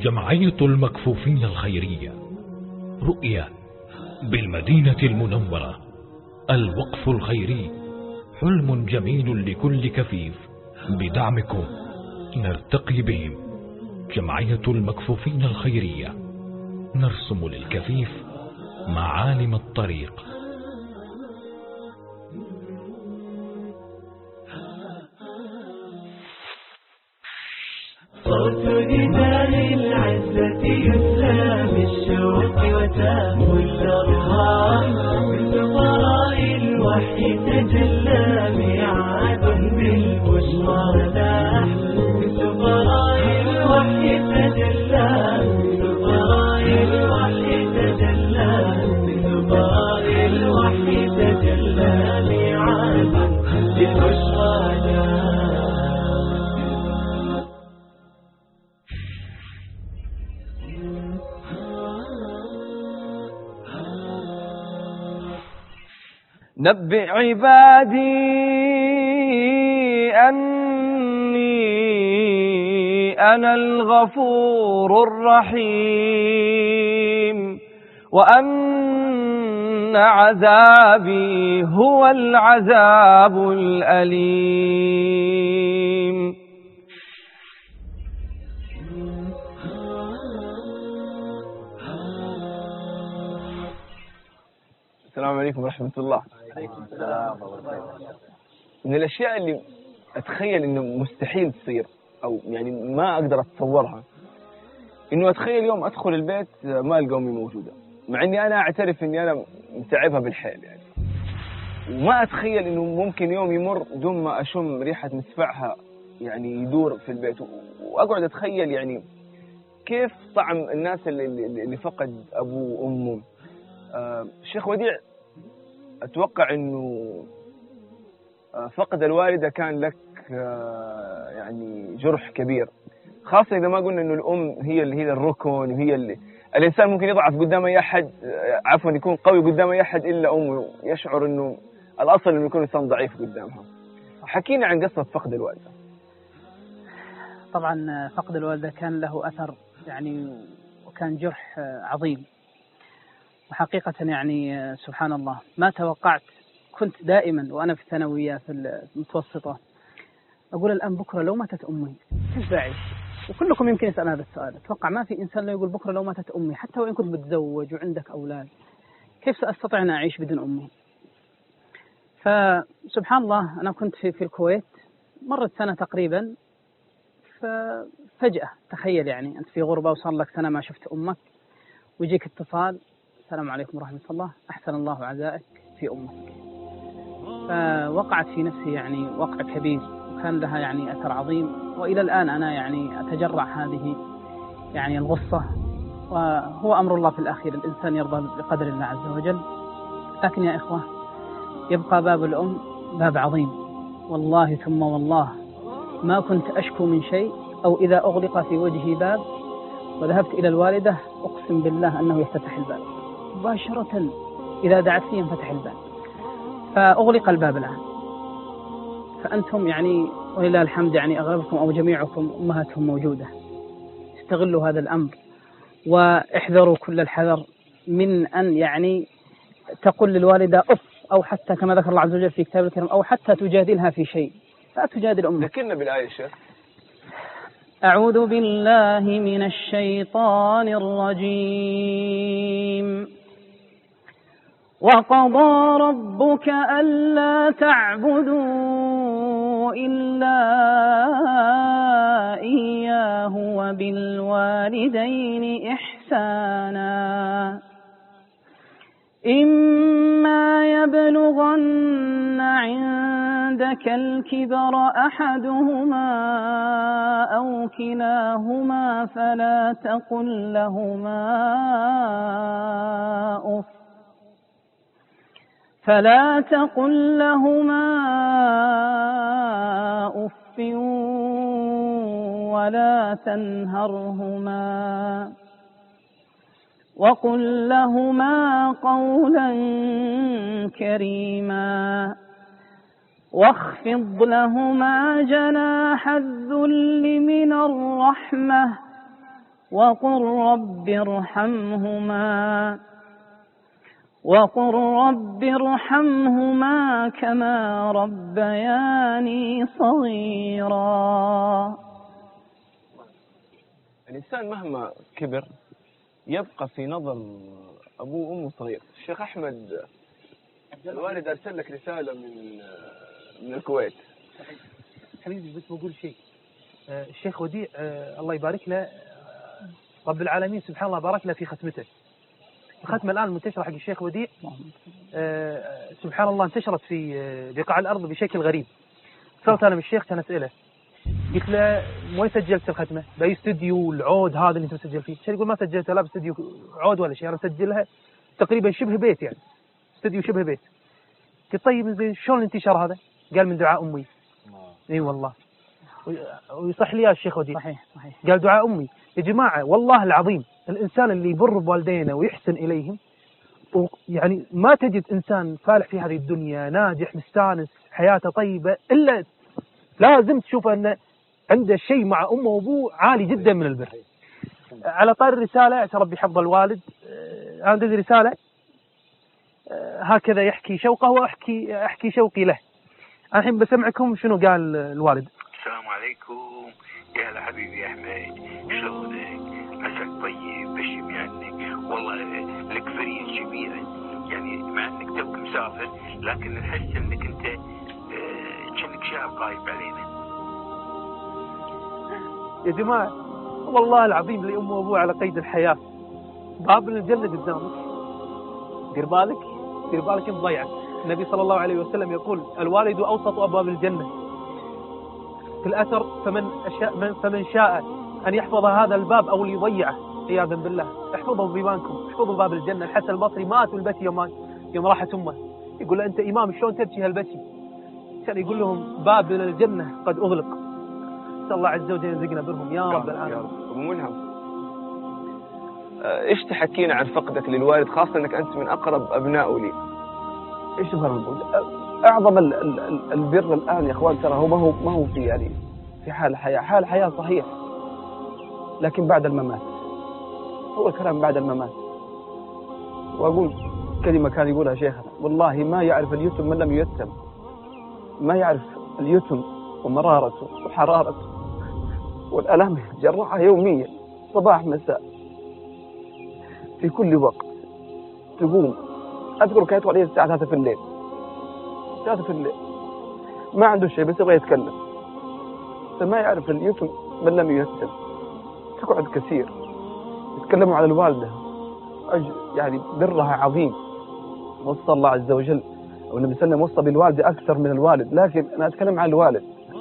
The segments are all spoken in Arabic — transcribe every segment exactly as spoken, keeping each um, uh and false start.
جمعية المكفوفين الخيرية رؤية بالمدينة المنورة. الوقف الخيري حلم جميل لكل كفيف، بدعمكم نرتقي بهم. جمعية المكفوفين الخيرية، نرسم للكفيف معالم الطريق. صوت نداء العزة يسلى بالشوق وتأكل الأرهام، من فضاء الوحي تجلى ميعاد بالبشرى لاح، من فضاء الوحي تجلى، من فضاء الوحي تجلى، من فضاء الوحي تجلى ميعاد بالبشرى لاح. نبئ عبادي أني أنا الغفور الرحيم، وأن عذابي هو العذاب الأليم. السلام عليكم ورحمة الله. من الأشياء اللي أتخيل إنه مستحيل تصير، أو يعني ما أقدر أتصورها، إنه أتخيل يوم أدخل البيت ما ألقى أمي موجودة، مع إني أنا أعترف إني أنا متعبها بالحيل يعني. وما أتخيل إنه ممكن يوم يمر دون ما أشم ريحة مسفعها يعني يدور في البيت. وأقعد أتخيل يعني كيف طعم الناس اللي, اللي فقد أبوه وأمه. آه الشيخ وديع، أتوقع إنه فقد الوالدة كان لك يعني جرح كبير، خاصة إذا ما قلنا إنه الأم هي اللي هي الركن، وهي اللي الإنسان ممكن يضعف قدام أي أحد، عفوا يكون قوي قدام أي أحد إلا أمه، يشعر إنه الأصل إنه يكون إنسان ضعيف قدامها. حكينا عن قصة فقد الوالدة. طبعا فقد الوالدة كان له أثر يعني، وكان جرح عظيم، وحقيقة يعني سبحان الله ما توقعت. كنت دائما وأنا في الثانوية في المتوسطة أقول الآن بكرة لو ماتت أمي كيف بعيش؟ وكلكم يمكن يسأل هذا السؤال. أتوقع ما في إنسان لا يقول بكرة لو ماتت أمي، حتى وإن كنت متزوج وعندك أولاد كيف سأستطيع أن أعيش بدون أمي؟ فسبحان الله أنا كنت في, في الكويت، مرت سنة تقريبا، ففجأة تخيل يعني أنت في غربة وصار لك سنة ما شفت أمك، ويجيك اتصال السلام عليكم ورحمة الله، أحسن الله عزائك في أمك. فوقعت في نفسي يعني وقع كبير، وكان لها يعني أثر عظيم، وإلى الآن أنا يعني أتجرع هذه يعني الغصة. وهو أمر الله في الأخير، الإنسان يرضى بقدر الله عز وجل. لكن يا إخوة، يبقى باب الأم باب عظيم، والله ثم والله ما كنت أشكو من شيء، أو إذا أغلق في وجهي باب وذهبت إلى الوالدة أقسم بالله أنه يفتتح الباب مباشرة، إذا دعت لي ينفتح الباب. فأغلق الباب الآن، فأنتم يعني ولله الحمد يعني أغلبكم أو جميعكم أمهاتهم موجودة. استغلوا هذا الأمر واحذروا كل الحذر من أن يعني تقول للوالدة أف، أو حتى كما ذكر الله عز وجل في كتاب الكريم، أو حتى تجادلها في شيء. لا تجادل أمك. ذكرنا بالآية الشيخ. أعوذ بالله من الشيطان الرجيم. وقضى ربك ألا تعبدوا إلا إياه وبالوالدين إحسانا إما يبلغن عندك الكبر أحدهما أو كلاهما فلا تقل لهما أف فلا تقل لهما أف ولا تنهرهما وقل لهما قولا كريما واخفض لهما جناح الذل من الرحمة وقل رب ارحمهما وقل رب ارحمهما كما ربياني صغيرا. الإنسان مهما كبر يبقى في نظر أبوه وأمه صغير. الشيخ أحمد، الوالد أرسل لك رسالة من من الكويت. حبيبي بس بقول شيء. الشيخ وديع الله يبارك له، رب العالمين سبحان الله بارك له في ختمته. الختمة الآن منتشرة حق الشيخ وديع سبحان الله انتشرت في بقاع الأرض بشكل غريب. صرت أنا بالشيخ كان أسئلة، قلت له وين سجلت الختمة؟ بأي استوديو العود هذا اللي أنت مسجل فيه؟ شو يقول ما سجلتها لا باستوديو عود ولا شيء، أنا مسجلها تقريبا شبه بيت، يعني استوديو شبه بيت. قلت طيب زين شلون الانتشار هذا؟ قال من دعاء أمي. اي والله ويصح لي يا الشيخ وديع. صحيح صحيح. قال دعاء أمي. يا جماعة والله العظيم الإنسان اللي يبر بوالدينه ويحسن إليهم، يعني ما تجد إنسان فالح في هذه الدنيا ناجح مستانس حياته طيبة إلا لازم تشوف أنه عنده شيء مع أمه وأبوه عالي جدا من البر. على طار الرسالة عسى ربي حفظ الوالد، عندي رسالة هكذا يحكي شوقه وأحكي أحكي شوقي له. الحين بسمعكم شنو قال الوالد. السلام عليكم يا هلا حبيبي يا أحمد، شلونك؟ عساك طيب بشم عنك، والله لك فريق كبيرة، يعني مع انك توك مسافر لكن نحس انك انت كأنك شاب غايب علينا. يا جماعة والله العظيم اللي أمه وأبوه على قيد الحياة، باب الجنة قدامك، دير بالك دير بالك انت ضيعة. النبي صلى الله عليه وسلم يقول الوالد أوسط أبواب الجنة. في الأثر فمن شاء فمن شاء أن يحفظ هذا الباب أو ليضيعه عياذا بالله احفظوا بيبانكم، احفظوا باب الجنة. الحسن البصري مات والبكي يوم يوم راحت أمه، يقول له أنت إمام شلون تبكي هالبكي؟ كان يقول لهم باب الجنة قد أغلق. نسأل الله عز وجل يرزقنا برهم يا رب العالمين. أبو ملهم، إيش تحكينا عن فقدك للوالد، خاصة أنك أنت من أقرب أبنائه لي؟ إيش تفهم؟ أعظم البر الآن يا أخوان ترى هو ما هو ما هو في يعني في حال حياة، حال حياة صحيح، لكن بعد الممات. هو الكلام بعد الممات. وأقول كلمة كان يقولها شيخنا، والله ما يعرف اليتم من لم ييتم، ما يعرف اليتم ومرارته وحرارته والألم جرعها يوميا صباح مساء في كل وقت. تقوم أذكر كانت عليه الساعة ثلاثة في الليل، ثلاثة في الليل ما عنده شيء بس يبغى يتكلم، فما يعرف اليتم من لم ييتم. تقعد كثير يتكلموا على الوالدة، يعني برها عظيم، وصى الله عز وجل والنبي صلى الله عليه وسلم وصى بالوالدة أكثر من الوالد، لكن أنا أتكلم عن الوالد.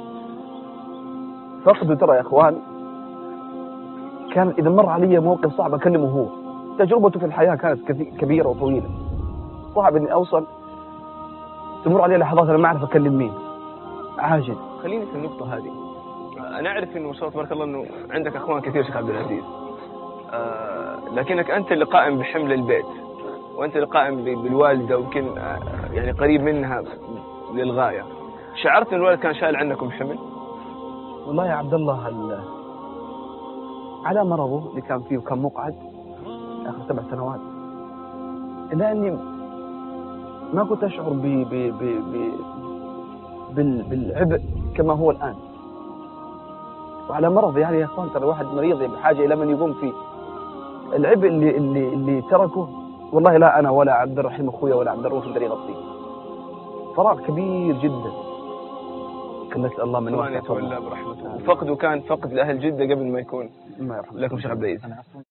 فقده ترى يا إخوان كان إذا مر علي موقف صعب أكلمه هو. تجربته في الحياة كانت كبيرة وطويلة، صعب إني أوصل تمر علي لحظات أنا ما أعرف أكلم مين، عاجز. خليني في النقطة هذه. أنا أعرف إنه ما شاء الله تبارك الله إنه عندك أخوان كثير شيخ عبد العزيز، آه لكنك أنت اللي قائم بحمل البيت، وأنت اللي قائم بالوالدة، ويمكن آه يعني قريب منها للغاية. شعرت إن الوالد كان شايل عنكم حمل؟ والله يا عبد الله على مرضه اللي كان فيه وكان مقعد آخر سبع سنوات، إلا أني ما كنت أشعر ب ب ب ب بال بالعبء كما هو الآن. وعلى مرض يعني يا أخوان ترى الواحد مريض بحاجة إلى من يقوم فيه. العبء اللي اللي اللي تركه والله لا أنا ولا عبد الرحيم أخويا ولا عبد الرؤوف الدري يغطيه. فراغ كبير جدا. كان نسأل الله من واسع يتولى برحمته. وفقده كان فقد لأهل جدة قبل ما يكون لكم شيخ عبد العزيز.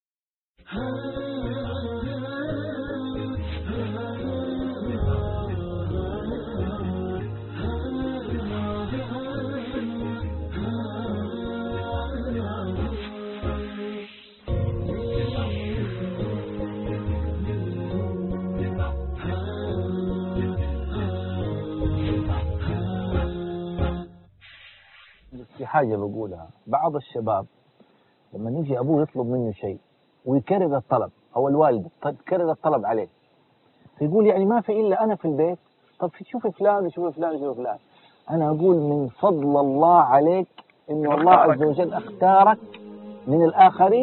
في حاجة بقولها، بعض الشباب لما يجي أبوه يطلب منه شيء ويكرر الطلب، أو الوالدة تكرر الطلب عليه، فيقول يعني ما في إلا أنا في البيت، طب شوف فلان شوف فلان شوف فلان. أنا أقول من فضل الله عليك إنه الله عز وجل اختارك من الآخرين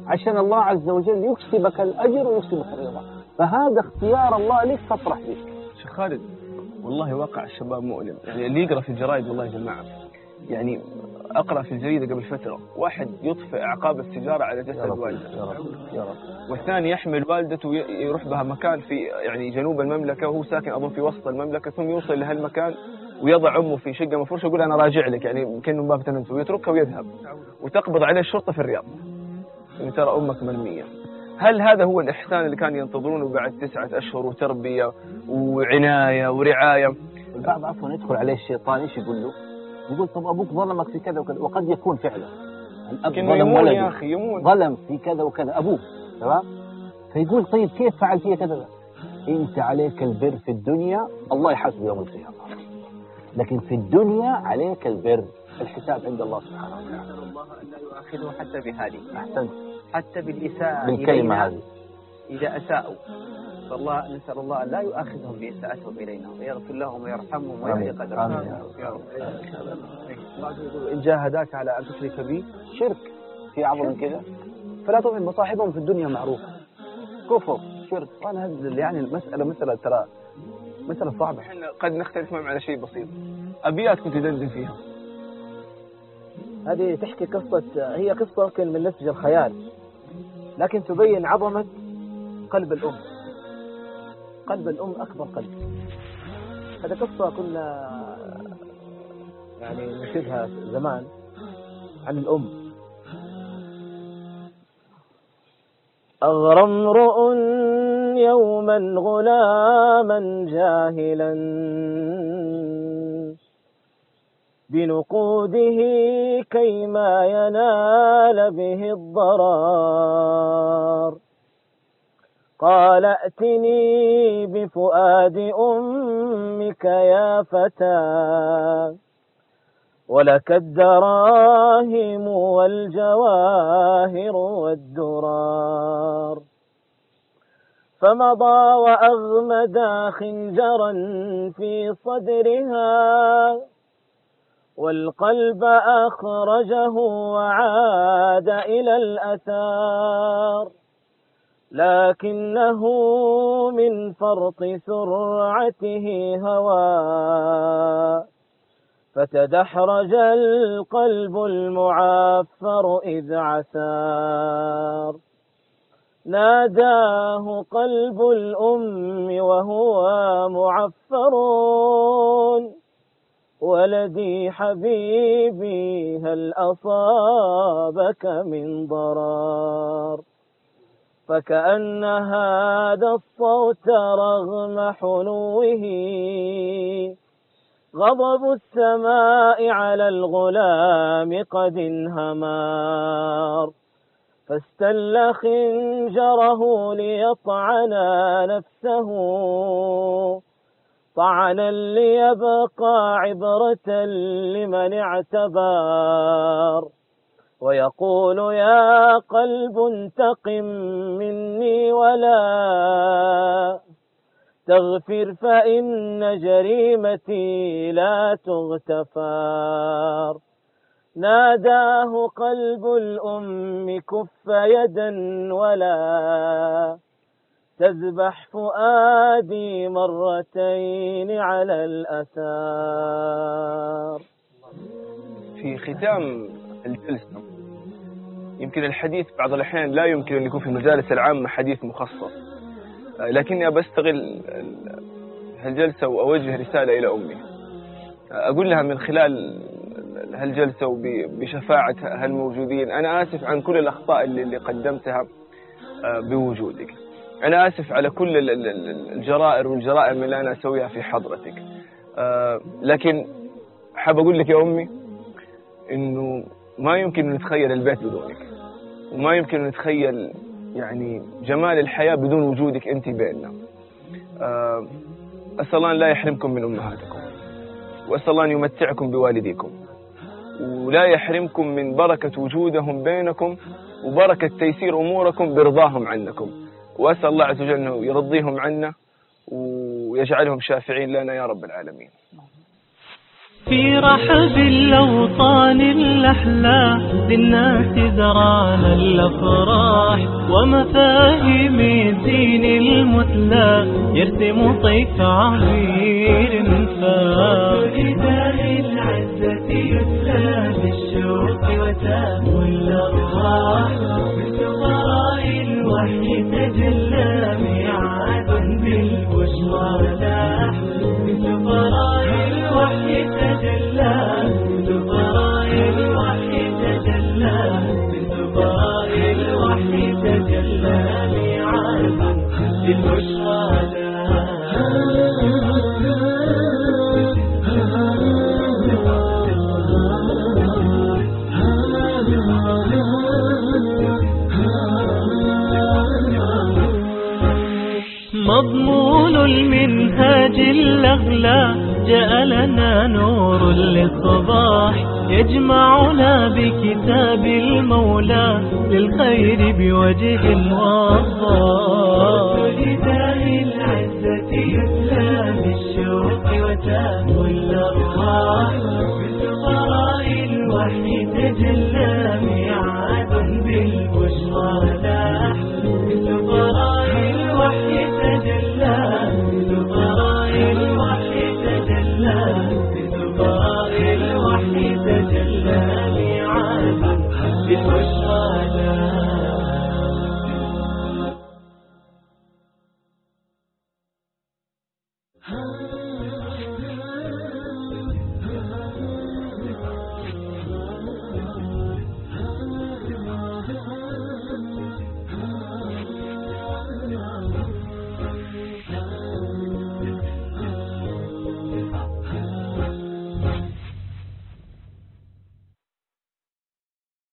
عشان الله عز وجل يكسبك الأجر ويكسبك الرضا. فهذا اختيار الله لك فافرح به. شيخ خالد والله واقع الشباب مؤلم، يعني اللي يقرأ في الجرائد والله يا جماعة، يعني أقرأ في الجريدة قبل فترة واحد يطفئ عقاب السيجارة على جسد والده، يا رب يا رب. والثاني يحمل والدته ويروح بها مكان في يعني جنوب المملكة وهو ساكن أظن في وسط المملكة، ثم يوصل لهالمكان ويضع أمه في شقة مفروشة يقول أنا راجع لك، يعني كأنه باب تنزل، ويتركها ويذهب وتقبض عليه الشرطة في الرياض إن ترى أمك مرمية. هل هذا هو الإحسان اللي كانوا ينتظرونه بعد تسعة أشهر وتربية وعناية ورعاية؟ البعض عفوا يدخل عليه الشيطان ايش يقول له؟ يقول طب أبوك ظلمك في كذا وكذا، وقد يكون فعلا الأب ظلم ولده يا أخي يمون ظلم في كذا وكذا أبوه، تمام؟ فيقول طيب كيف فعل فيها كذا؟ أنت عليك البر في الدنيا الله يحاسب يوم القيامة، لكن في الدنيا عليك البر، الحساب عند الله سبحانه وتعالى. نسأل الله أن لا يؤاخذه حتى بهذه، أحسنت، حتى بالإساءة بالكلمة هذه إذا أساءوا، فالله نسأل الله أن لا يؤاخذهم بإساءتهم إلينا ويغفر لهم ويرحمهم ويعلي قدرهم يا رب. إن جاهداك على أن تشرك بي شرك في أعظم من كذا فلا تطع مصاحبهم في الدنيا معروفة. كفر شرك. وأنا هذا يعني المسألة مسألة ترى مسألة صعبة. احنا قد نختلف معهم على شيء بسيط، أبيات كنت دندن فيها. هذه تحكي قصة، هي قصة يمكن من نسج الخيال لكن تبين عظمة قلب الأم. قلب الأم أكبر قلب. هذه قصة كنا يعني نشوفها زمان عن الأم. أغرى امرؤ يوما غلاما جاهلا بنقوده كيما ينال به الضرار، قال ائتني بفؤاد أمك يا فتى ولك الدراهم والجواهر والدرار، فمضى وأغمدا خنجرا في صدرها والقلب أخرجه وعاد إلى الأثار، لكنه من فرط سرعته هوى فتدحرج القلب المعفر إذ عسار، ناداه قلب الأم وهو معفر ولدي حبيبي هل أصابك من ضرار، فكأن هذا الصوت رغم حنوه غضب السماء على الغلام قد انهمار، فاستل خنجره ليطعن نفسه طعنا ليبقى عبرة لمن اعتبار، ويقول يا قلب انتقم مني ولا تغفر فإن جريمتي لا تغتفار، ناداه قلب الأم كف يدا ولا تذبح فؤادي مرتين على الأثار. في ختام الجلسة يمكن الحديث بعض الأحيان لا يمكن أن يكون في المجالس العامة حديث مخصص، لكني بستغل هالجلسة وأوجه رسالة إلى أمي، أقول لها من خلال هالجلسة وبشفاعة هالموجودين أنا آسف عن كل الأخطاء اللي قدمتها بوجودك، أنا آسف على كل الجرائر والجرائم اللي أنا أسويها في حضرتك، لكن حاب أقول لك يا أمي إنه ما يمكن أن نتخيل البيت بدونك، وما يمكن أن نتخيل يعني جمال الحياة بدون وجودك أنت بيننا. أسأل الله أن لا يحرمكم من أمهاتكم، وأسأل الله أن يمتعكم بوالديكم، ولا يحرمكم من بركة وجودهم بينكم وبركة تيسير أموركم برضاهم عنكم، وأسأل الله عز وجل أنه يرضيهم عنا ويجعلهم شافعين لنا يا رب العالمين. في رحب الأوطان الأحلى للناس زرانا الأفراح ومفاهيم الدين المثلى يرسم طيف عبير فاح رداء العزة يسلى بالشوق وتام الأرواح من سفراء الوحي تجلى ميعاد بالبشرى لاح من سفراء الوحي تجلى من سفراء الوحي تجلى من سفراء الوحي تجلى ميعاد بالبشرى مضمون المنهاج الأغلى جاء لنا نور للصباح يجمعنا بكتاب المولى للخير بوجه وضاح رداء العزة يسلى بالشوق وتام الأرواح من سفراء الوحي تجلى ميعاد بالبشرى لاح من سفراء الوحي تجلى من سفراء الوحي تجلى من سفراء الوحي تجلى ميعاد بالبشرى لاح